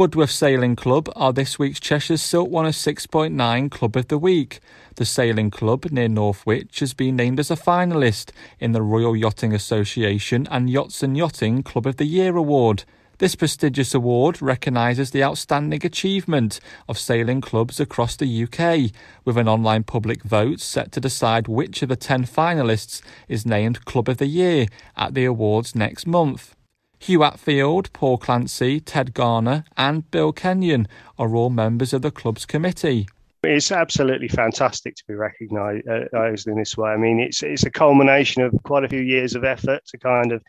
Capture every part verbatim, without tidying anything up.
Budworth Sailing Club are this week's Cheshire's Silt one oh six point nine Club of the Week. The sailing club near Northwich has been named as a finalist in the Royal Yachting Association and Yachts and Yachting Club of the Year award. This prestigious award recognises the outstanding achievement of sailing clubs across the U K, with an online public vote set to decide which of the ten finalists is named Club of the Year at the awards next month. Hugh Atfield, Paul Clancy, Ted Garner and Bill Kenyon are all members of the club's committee. It's absolutely fantastic to be recognised in this way. I mean, it's it's a culmination of quite a few years of effort to kind of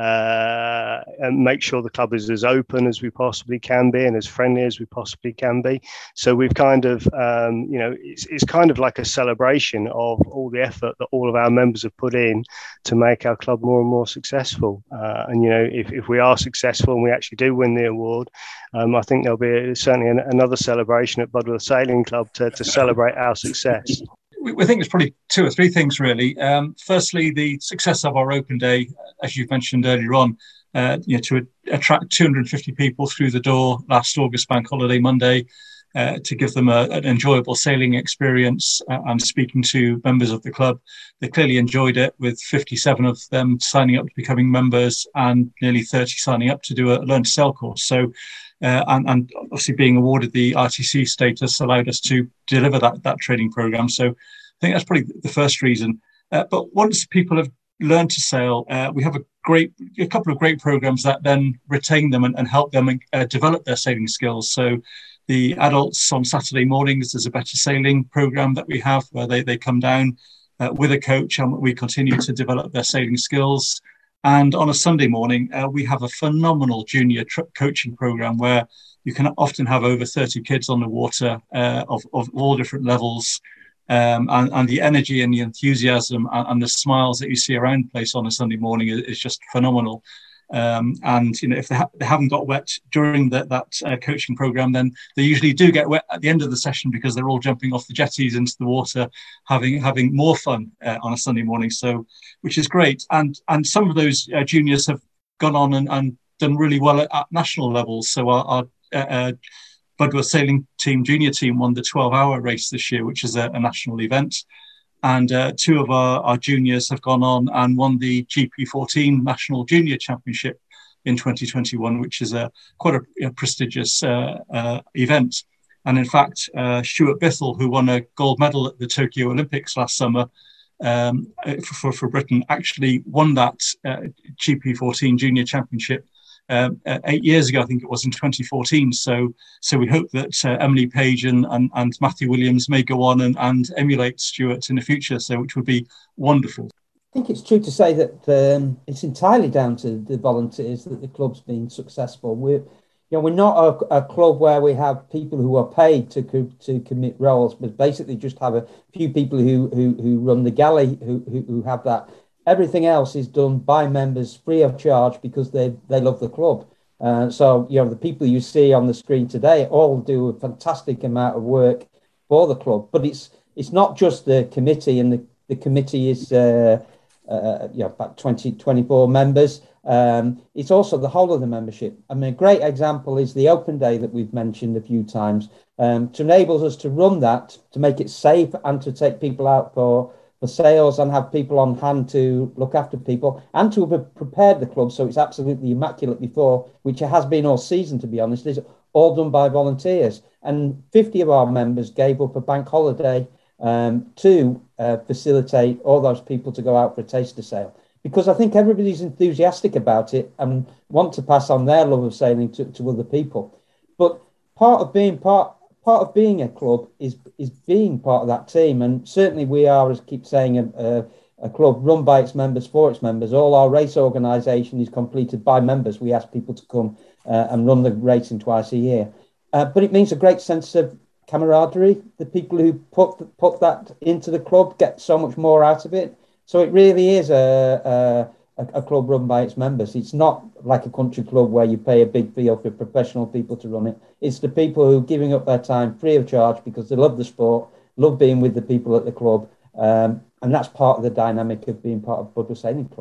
uh, make sure the club is as open as we possibly can be and as friendly as we possibly can be. So we've kind of, um, you know, it's, it's kind of like a celebration of all the effort that all of our members have put in to make our club more and more successful. Uh, and, you know, if, if we are successful and we actually do win the award, um, I think there'll be certainly an, another celebration at Budworth Sailing Club to, to celebrate our success. We think there's probably two or three things, really. Um, firstly, the success of our open day, as you've mentioned earlier on, uh, you know, to attract two hundred fifty people through the door last August Bank Holiday Monday, uh, to give them a, an enjoyable sailing experience, uh, and speaking to members of the club. They clearly enjoyed it, with fifty-seven of them signing up to becoming members and nearly thirty signing up to do a Learn to Sail course. So, Uh, and, and obviously being awarded the R T C status allowed us to deliver that, that training programme. So I think that's probably the first reason. Uh, but once people have learned to sail, uh, we have a great, a couple of great programmes that then retain them and, and help them uh, develop their sailing skills. So the adults on Saturday mornings, there's a better sailing programme that we have where they, they come down uh, with a coach and we continue to develop their sailing skills. And on a Sunday morning, uh, we have a phenomenal junior tr- coaching program where you can often have over thirty kids on the water uh, of, of all different levels. Um, and, and the energy and the enthusiasm and, and the smiles that you see around the place on a Sunday morning is, is just phenomenal. Um, and, you know, if they, ha- they haven't got wet during the, that uh, coaching program, then they usually do get wet at the end of the session because they're all jumping off the jetties into the water, having having more fun uh, on a Sunday morning. So, which is great. And and some of those uh, juniors have gone on and, and done really well at, at national levels. So our, our uh, uh, Budworth Sailing Team junior team won the twelve hour race this year, which is a, a national event. And uh, two of our, our juniors have gone on and won the G P fourteen National Junior Championship in twenty twenty-one, which is a quite a, a prestigious uh, uh, event. And in fact, uh, Stuart Bithell, who won a gold medal at the Tokyo Olympics last summer um, for, for Britain, actually won that uh, G P fourteen Junior Championship Um, uh, eight years ago, I think it was in twenty fourteen. So so we hope that uh, Emily Page and, and, and Matthew Williams may go on and, and emulate Stuart in the future, so which would be wonderful. I think it's true to say that um, it's entirely down to the volunteers that the club's been successful. We're, you know, we're not a, a club where we have people who are paid to to commit roles, but basically just have a few people who who, who run the galley who, who who have that. Everything else is done by members free of charge because they, they love the club. Uh, so, you know, the people you see on the screen today all do a fantastic amount of work for the club. But it's it's not just the committee, and the, the committee is, uh, uh, you know, about twenty, twenty-four members. Um, it's also the whole of the membership. I mean, a great example is the open day that we've mentioned a few times. Um, to enable us to run that, to make it safe and to take people out for for sales and have people on hand to look after people and to have prepared the club so it's absolutely immaculate before, which it has been all season, to be honest, is all done by volunteers. And fifty of our members gave up a bank holiday um, to uh, facilitate all those people to go out for a taster sail, because I think everybody's enthusiastic about it and want to pass on their love of sailing to, to other people. But part of being part Part of being a club is is being part of that team, and certainly we are, as I keep saying, a, a, a club run by its members for its members. All our race organisation is completed by members. We ask people to come uh, and run the racing twice a year, uh, but it means a great sense of camaraderie. The people who put put that into the club get so much more out of it. So it really is a, a, a club run by its members. It's not like a country club where you pay a big fee for professional people to run it. It's the people who are giving up their time free of charge because they love the sport, love being with the people at the club. Um, and that's part of the dynamic of being part of Budworth Sailing Club.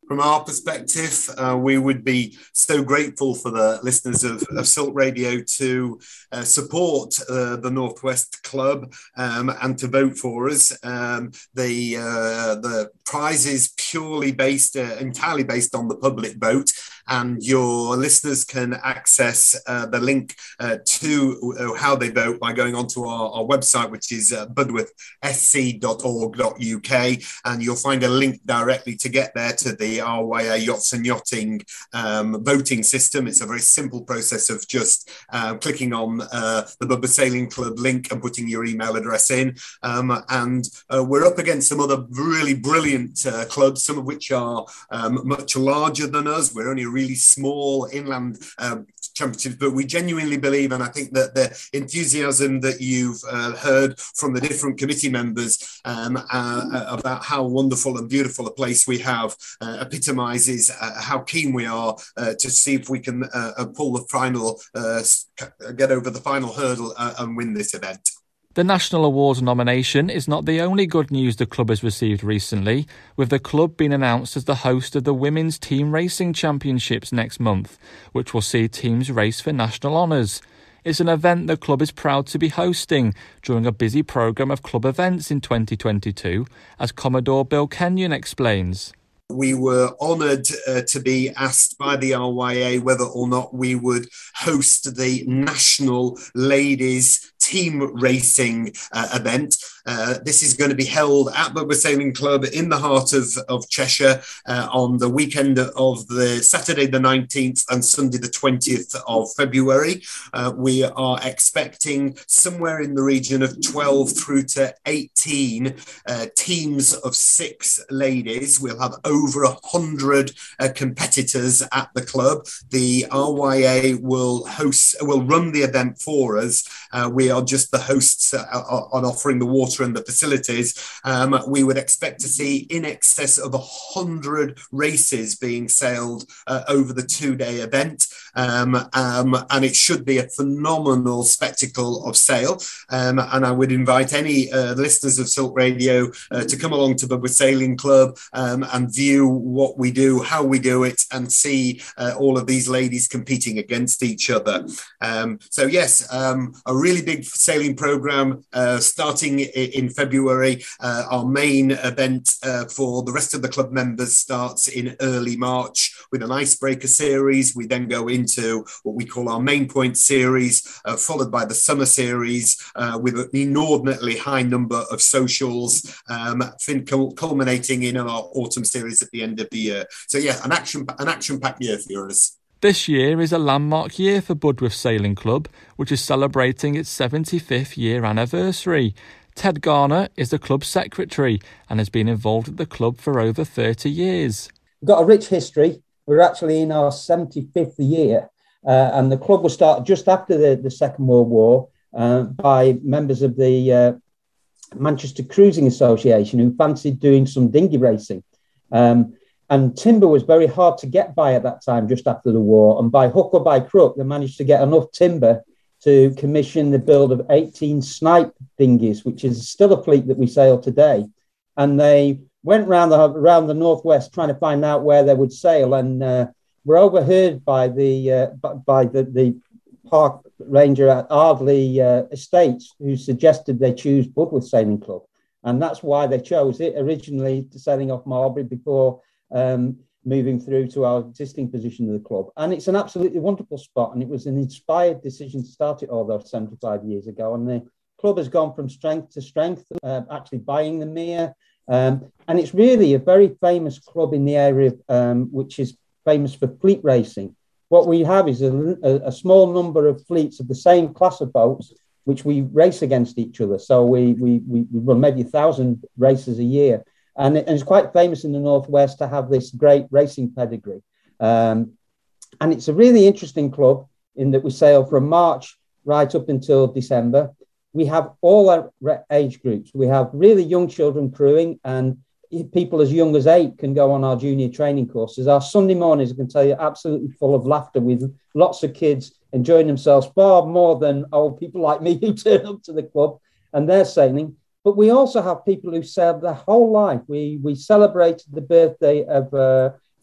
From our perspective, uh, we would be so grateful for the listeners of, of Silk Radio to uh, support uh, the Northwest Club um, and to vote for us. Um, the uh, the prize is purely based, uh, entirely based on the public vote, and your listeners can access uh, the link uh, to uh, how they vote by going onto our, our website, which is uh, budworth s c dot org dot u k, and you'll find a link directly to get there to the R Y A Yachts and Yachting um, voting system. It's a very simple process of just uh, clicking on uh, the Budworth Sailing Club link and putting your email address in. Um, and uh, we're up against some other really brilliant uh, clubs, some of which are um, much larger than us. We're only a really small inland um, championships, but we genuinely believe, and I think that the enthusiasm that you've uh, heard from the different committee members um, uh, about how wonderful and beautiful a place we have uh, epitomizes uh, how keen we are uh, to see if we can uh, pull the final, uh, get over the final hurdle uh, and win this event. The National Awards nomination is not the only good news the club has received recently, with the club being announced as the host of the Women's Team Racing Championships next month, which will see teams race for national honours. It's an event the club is proud to be hosting during a busy programme of club events in twenty twenty-two, as Commodore Bill Kenyon explains. We were honoured uh, to be asked by the R Y A whether or not we would host the National Ladies Team Racing uh, event. Uh, this is going to be held at Budworth Sailing Club in the heart of, of Cheshire uh, on the weekend of the Saturday the nineteenth and Sunday the twentieth of February. Uh, we are expecting somewhere in the region of twelve through to eighteen uh, teams of six ladies. We'll have over a hundred uh, competitors at the club. The R Y A will host, will run the event for us. Uh, we are just the hosts uh, on offering the water and the facilities. Um, we would expect to see in excess of a hundred races being sailed uh, over the two-day event, um, um, and it should be a phenomenal spectacle of sail. Um, and I would invite any uh, listeners of Silk Radio uh, to come along to Budworth Sailing Club um, and view what we do, how we do it, and see uh, all of these ladies competing against each other. Um, so yes, um, a really big sailing program uh, starting in February. Uh, our main event uh, for the rest of the club members starts in early March with an icebreaker series. We then go into what we call our main point series, uh, followed by the summer series uh, with an inordinately high number of socials, um, culminating in our autumn series at the end of the year. So yeah, an action an action-packed year for us. This year is a landmark year for Budworth Sailing Club, which is celebrating its seventy-fifth year anniversary. Ted Garner is the club secretary and has been involved at the club for over thirty years. We've got a rich history. We're actually in our seventy-fifth year, uh, and the club was started just after the, the Second World War uh, by members of the uh, Manchester Cruising Association who fancied doing some dinghy racing. Um, and timber was very hard to get by at that time, just after the war. And by hook or by crook, they managed to get enough timber to commission the build of eighteen Snipe dinghies, which is still a fleet that we sail today. And they went around the, around the Northwest trying to find out where they would sail, and uh, were overheard by the uh, by the, the park ranger at Ardley uh, Estates, who suggested they choose Budworth Sailing Club. And that's why they chose it, originally sailing off Marbury before um, moving through to our existing position of the club. And it's an absolutely wonderful spot, and it was an inspired decision to start it all those seventy-five years ago. And the club has gone from strength to strength, uh, actually buying the Mere. Um, and it's really a very famous club in the area, um, which is famous for fleet racing. What we have is a, a, a small number of fleets of the same class of boats, which we race against each other. So we we we, we run maybe a thousand races a year. And, it, and it's quite famous in the Northwest to have this great racing pedigree. Um, and it's a really interesting club in that we sail from March right up until December. We have all our age groups. We have really young children crewing, and people as young as eight can go on our junior training courses. Our Sunday mornings, I can tell you, absolutely full of laughter with lots of kids enjoying themselves far more than old people like me who turn up to the club and they're sailing. But we also have people who sailed their whole life. We we celebrated the birthday of uh,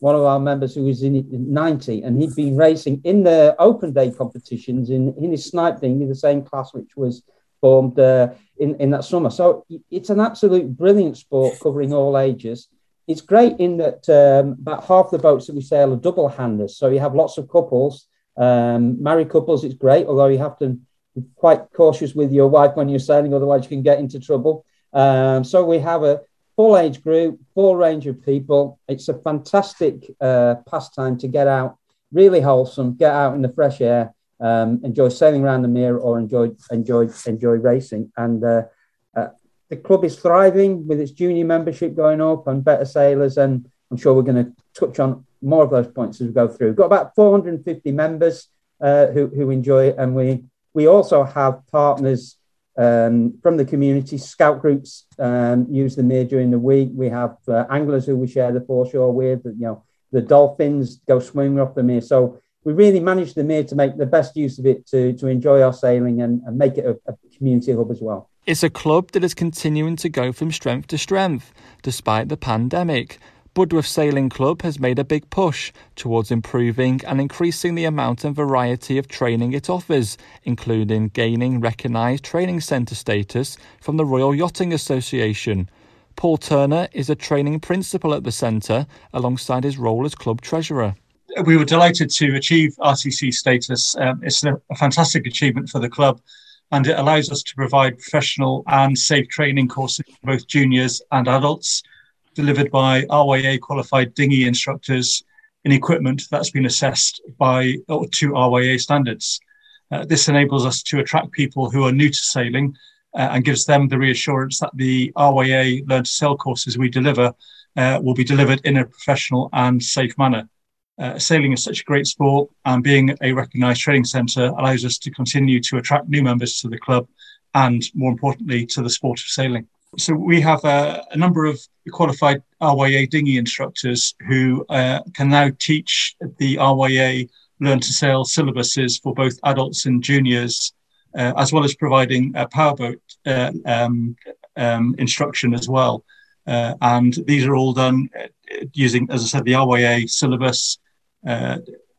one of our members who was in ninety, and he'd been racing in the open day competitions in, in his snipe dinghy, the same class which was formed uh, in, in that summer. So it's an absolute brilliant sport covering all ages. It's great in that um, about half the boats that we sail are double handers. So you have lots of couples, um, married couples, it's great, although you have to be quite cautious with your wife when you're sailing, otherwise you can get into trouble. Um, so we have a full age group, full range of people. It's a fantastic uh, pastime to get out, really wholesome, get out in the fresh air, um, enjoy sailing around the Mere or enjoy enjoy enjoy racing. And uh, uh, the club is thriving with its junior membership going up and better sailors. And I'm sure we're going to touch on more of those points as we go through. We've got about four hundred fifty members uh, who, who enjoy it. And we, we also have partners Um, from the community. Scout groups um, use the Mere during the week. We have uh, anglers who we share the foreshore with. You know, the dolphins go swimming off the Mere. So we really manage the Mere to make the best use of it to, to enjoy our sailing and, and make it a, a community hub as well. It's a club that is continuing to go from strength to strength despite the pandemic. Budworth Sailing Club has made a big push towards improving and increasing the amount and variety of training it offers, including gaining recognised training centre status from the Royal Yachting Association. Paul Turner is a training principal at the centre alongside his role as club treasurer. We were delighted to achieve R C C status. Um, it's a, a fantastic achievement for the club, and it allows us to provide professional and safe training courses for both juniors and adults, delivered by R Y A qualified dinghy instructors in equipment that's been assessed by or to R Y A standards. Uh, this enables us to attract people who are new to sailing uh, and gives them the reassurance that the R Y A Learn to Sail courses we deliver uh, will be delivered in a professional and safe manner. Uh, sailing is such a great sport, and being a recognised training centre allows us to continue to attract new members to the club and, more importantly, to the sport of sailing. So we have a, a number of qualified R Y A dinghy instructors who uh, can now teach the R Y A Learn to Sail syllabuses for both adults and juniors, uh, as well as providing a powerboat uh, um, um, instruction as well. Uh, and these are all done using, as I said, the R Y A syllabus, uh,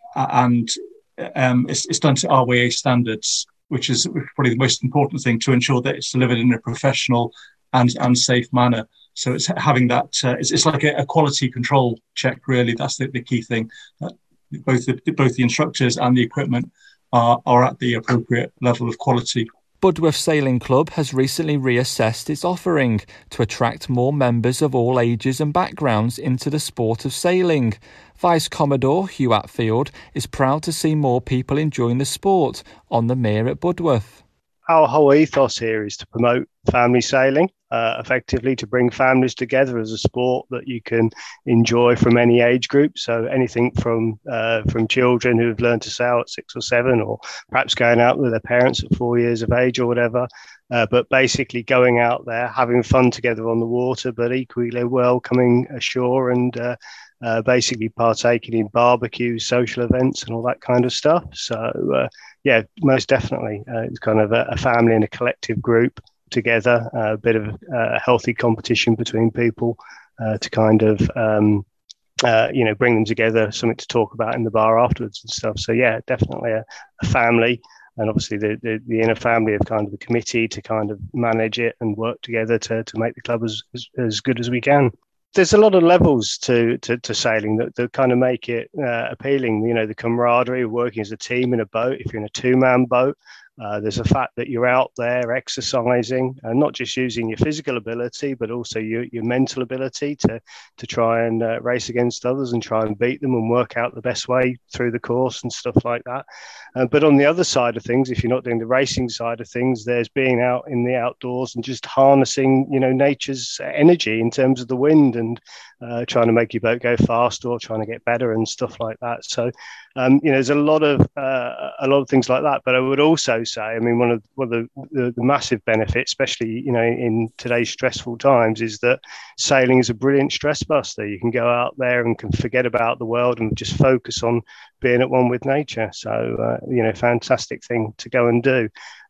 and um, it's, it's done to R Y A standards, which is probably the most important thing, to ensure that it's delivered in a professional and, and safe manner. So it's having that, uh, it's, it's like a, a quality control check, really. That's the, the key thing. That both the, both the instructors and the equipment are, are at the appropriate level of quality. Budworth Sailing Club has recently reassessed its offering to attract more members of all ages and backgrounds into the sport of sailing. Vice Commodore Hugh Atfield is proud to see more people enjoying the sport on the Mere at Budworth. Our whole ethos here is to promote family sailing, uh, effectively to bring families together as a sport that you can enjoy from any age group. So anything from uh, from children who have learned to sail at six or seven, or perhaps going out with their parents at four years of age or whatever. Uh, but basically going out there, having fun together on the water, but equally well coming ashore and uh, uh, basically partaking in barbecues, social events and all that kind of stuff. So uh, yeah, most definitely. Uh, it's kind of a, a family and a collective group together, uh, a bit of uh, healthy competition between people uh, to kind of, um, uh, you know, bring them together, something to talk about in the bar afterwards and stuff. So yeah, definitely a, a family. And obviously the, the, the inner family of kind of the committee to kind of manage it and work together to, to make the club as, as, as good as we can. There's a lot of levels to, to, to sailing that, that kind of make it uh, appealing. You know, the camaraderie of working as a team in a boat. If you're in a two-man boat, uh, there's a fact that you're out there exercising and not just using your physical ability, but also your, your mental ability to, to try and uh, race against others and try and beat them and work out the best way through the course and stuff like that. Uh, but on the other side of things, if you're not doing the racing side of things, there's being out in the outdoors and just harnessing, you know, nature's energy in terms of the wind and uh, trying to make your boat go faster or trying to get better and stuff like that. So, um, you know, there's a lot of uh, a lot of things like that. But I would also say, I mean, one of one of the, the, the massive benefits, especially, you know, in today's stressful times, is that sailing is a brilliant stress buster. You can go out there and can forget about the world and just focus on being at one with nature. So, uh, you know, fantastic thing to go and do.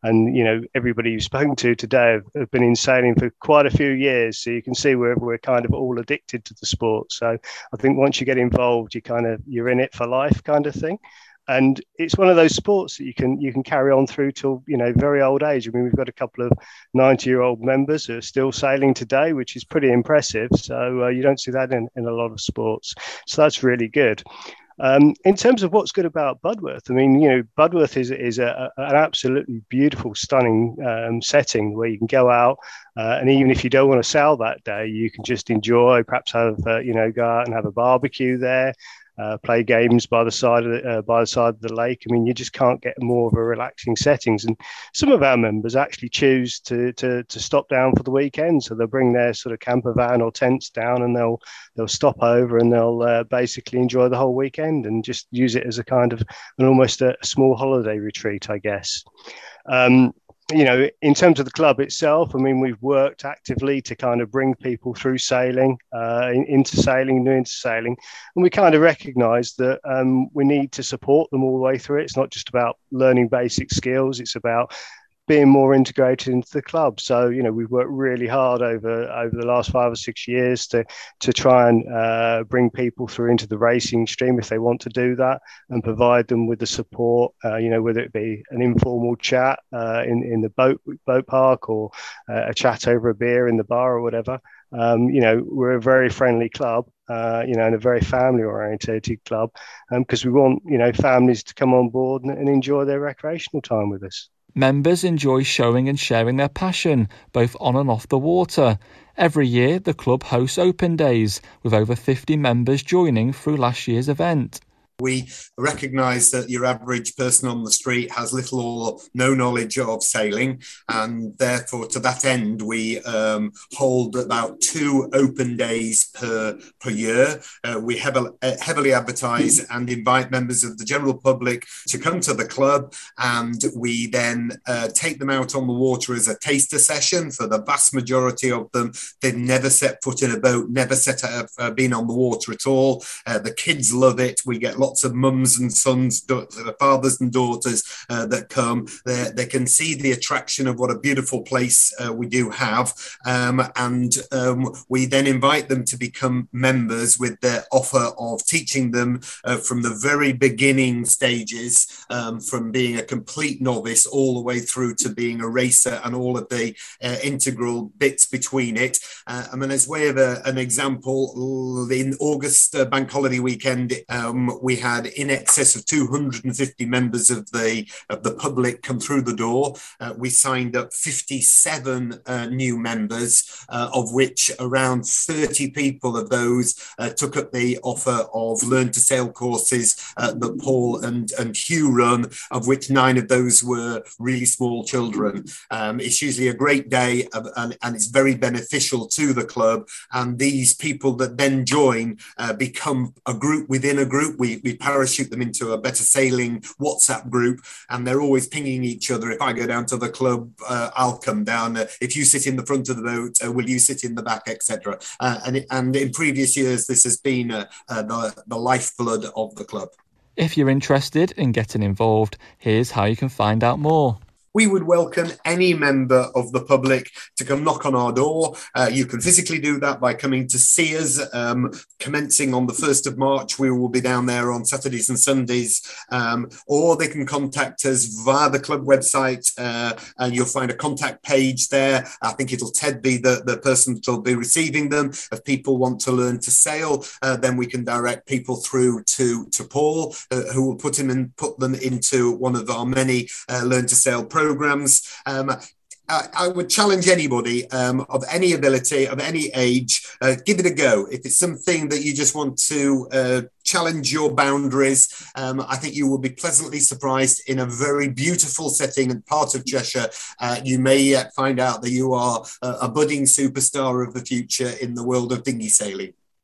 and you know everybody you've spoken to today have, have been in sailing for quite a few years, so you can see where we're kind of all addicted to the sport. So I think once you get involved, you kind of you're in it for life, kind of thing. And it's one of those sports that you can you can carry on through till you know very old age. I mean, we've got a couple of ninety year old members who are still sailing today, which is pretty impressive. So uh, you don't see that in, in a lot of sports. So that's really good. Um, in terms of what's good about Budworth, I mean, you know, Budworth is is a, a, an absolutely beautiful, stunning um, setting where you can go out, uh, and even if you don't want to sail that day, you can just enjoy, perhaps have uh, you know, go out and have a barbecue there. Uh, play games by the side of the, uh, by the side of the lake. I mean, you just can't get more of a relaxing settings. And some of our members actually choose to to to stop down for the weekend, so they'll bring their sort of camper van or tents down, and they'll they'll stop over and they'll uh, basically enjoy the whole weekend and just use it as a kind of an almost a, a small holiday retreat, I guess. Um, you know, in terms of the club itself, I mean, we've worked actively to kind of bring people through sailing, uh, into sailing, new into sailing. And we kind of recognise that um, we need to support them all the way through it. It's not just about learning basic skills. It's about being more integrated into the club. So, you know, we've worked really hard over over the last five or six years to to try and uh, bring people through into the racing stream if they want to do that, and provide them with the support, uh, you know, whether it be an informal chat uh, in, in the boat boat park, or uh, a chat over a beer in the bar or whatever. Um, you know, we're a very friendly club, uh, you know, and a very family-orientated club, because um, we want, you know, families to come on board and, and enjoy their recreational time with us. Members enjoy showing and sharing their passion, both on and off the water. Every year, the club hosts open days, with over fifty members joining through last year's event. We recognise that your average person on the street has little or no knowledge of sailing, and therefore to that end we um, hold about two open days per per year. Uh, we heavily, uh, heavily advertise and invite members of the general public to come to the club, and we then uh, take them out on the water as a taster session. For the vast majority of them, they've never set foot in a boat, never set up, uh, been on the water at all. Uh, the kids love it. We get lots of mums and sons, fathers and daughters uh, that come. They, they can see the attraction of what a beautiful place uh, we do have, um, and um, we then invite them to become members with the offer of teaching them uh, from the very beginning stages, um, from being a complete novice all the way through to being a racer and all of the uh, integral bits between it. Uh, I mean, as way of a, an example, in August uh, bank holiday weekend, um, we had in excess of two hundred fifty members of the of the public come through the door. Uh, we signed up fifty-seven uh, new members, uh, of which around thirty people of those uh, took up the offer of learn to sail courses uh, that Paul and, and Hugh run, of which nine of those were really small children. Um, it's usually a great day, of, and, and it's very beneficial to the club. And these people that then join uh, become a group within a group. We, we parachute them into a Better Sailing WhatsApp group, and they're always pinging each other. If I go down to the club, uh, I'll come down. Uh, if you sit in the front of the boat, uh, will you sit in the back, et cetera. Uh, and, it, and in previous years, this has been uh, uh, the, the lifeblood of the club. If you're interested in getting involved, here's how you can find out more. We would welcome any member of the public to come knock on our door. Uh, you can physically do that by coming to see us. Um, commencing on the first of March, we will be down there on Saturdays and Sundays, um, or they can contact us via the club website, uh, and you'll find a contact page there. I think it'll Ted be the, the person that will be receiving them. If people want to learn to sail, uh, then we can direct people through to, to Paul, uh, who will put, him in, put them into one of our many uh, Learn to Sail programs. Programs. Um, I, I would challenge anybody um, of any ability, of any age, uh, give it a go. If it's something that you just want to uh, challenge your boundaries, um, I think you will be pleasantly surprised. In a very beautiful setting and part of Cheshire, uh, you may yet find out that you are a, a budding superstar of the future in the world of dinghy sailing.